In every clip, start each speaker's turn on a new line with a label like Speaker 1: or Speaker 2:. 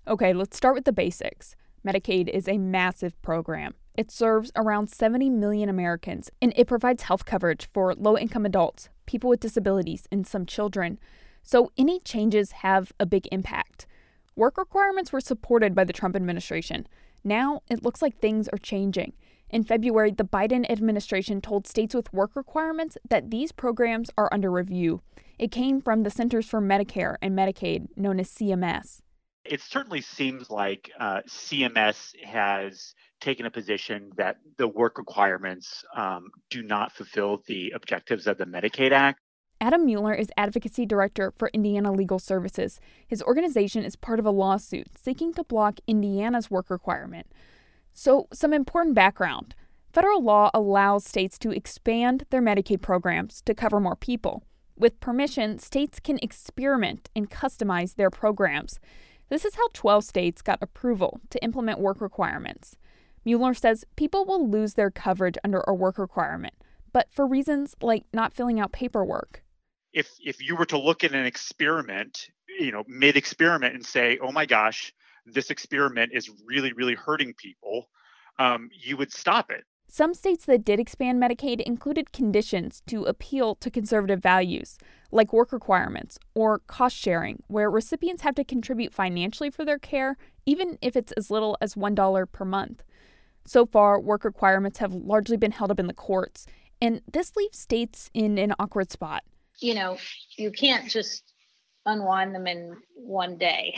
Speaker 1: Okay, let's start with the basics. Medicaid is a massive program. It serves around 70 million Americans, and it provides health coverage for low-income adults, people with disabilities, and some children. So any changes have a big impact. Work requirements were supported by the Trump administration. Now it looks like things are changing. In February, the Biden administration told states with work requirements that these programs are under review. It came from the Centers for Medicare and Medicaid, known as CMS.
Speaker 2: It certainly seems like CMS has taken a position that the work requirements do not fulfill the objectives of the Medicaid Act.
Speaker 1: Adam Mueller is advocacy director for Indiana Legal Services. His organization is part of a lawsuit seeking to block Indiana's work requirement. So, some important background. Federal law allows states to expand their Medicaid programs to cover more people. With permission, states can experiment and customize their programs. This is how 12 states got approval to implement work requirements. Mueller says people will lose their coverage under a work requirement, but for reasons like not filling out paperwork.
Speaker 2: If you were to look at an experiment, mid-experiment and say, oh my gosh, this experiment is really, really hurting people, you would stop it.
Speaker 1: Some states that did expand Medicaid included conditions to appeal to conservative values, like work requirements or cost sharing, where recipients have to contribute financially for their care, even if it's as little as $1 per month. So far, work requirements have largely been held up in the courts, and this leaves states in an awkward spot.
Speaker 3: You can't just unwind them in one day.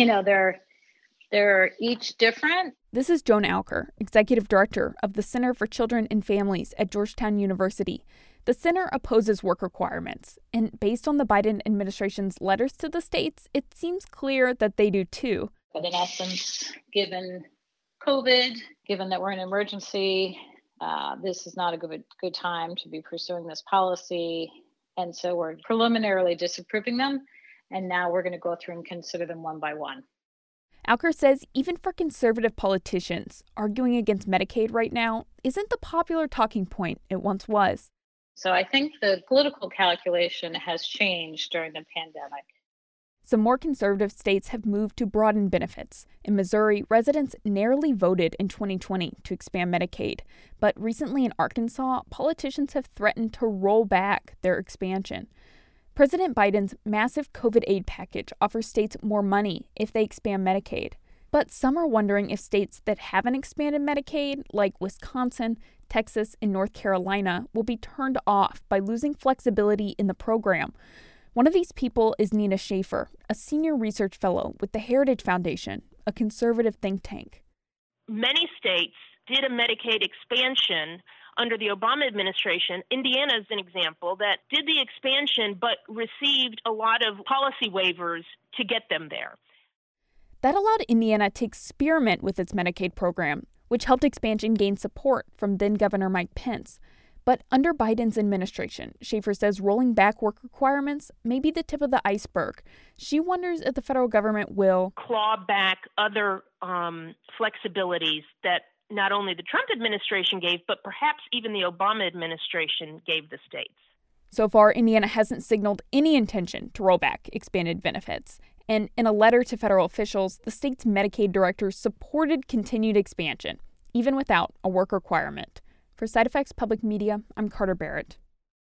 Speaker 3: They're each different.
Speaker 1: This is Joan Alker, executive director of the Center for Children and Families at Georgetown University. The center opposes work requirements, and based on the Biden administration's letters to the states, it seems clear that they do too.
Speaker 3: But in essence, given COVID, given that we're in an emergency, this is not a good time to be pursuing this policy. And so we're preliminarily disapproving them, and now we're going to go through and consider them one by one.
Speaker 1: Alker says even for conservative politicians, arguing against Medicaid right now isn't the popular talking point it once was.
Speaker 3: So I think the political calculation has changed during the pandemic.
Speaker 1: Some more conservative states have moved to broaden benefits. In Missouri, residents narrowly voted in 2020 to expand Medicaid. But recently in Arkansas, politicians have threatened to roll back their expansion. President Biden's massive COVID aid package offers states more money if they expand Medicaid. But some are wondering if states that haven't expanded Medicaid, like Wisconsin, Texas, and North Carolina, will be turned off by losing flexibility in the program. One of these people is Nina Schaefer, a senior research fellow with the Heritage Foundation, a conservative think tank.
Speaker 4: Many states did a Medicaid expansion under the Obama administration. Indiana is an example that did the expansion but received a lot of policy waivers to get them there.
Speaker 1: That allowed Indiana to experiment with its Medicaid program, which helped expansion gain support from then-Governor Mike Pence. But under Biden's administration, Schaefer says rolling back work requirements may be the tip of the iceberg. She wonders if the federal government will
Speaker 4: claw back other flexibilities that not only the Trump administration gave, but perhaps even the Obama administration gave the states.
Speaker 1: So far, Indiana hasn't signaled any intention to roll back expanded benefits. And in a letter to federal officials, the state's Medicaid director supported continued expansion, even without a work requirement. For Side Effects Public Media, I'm Carter Barrett.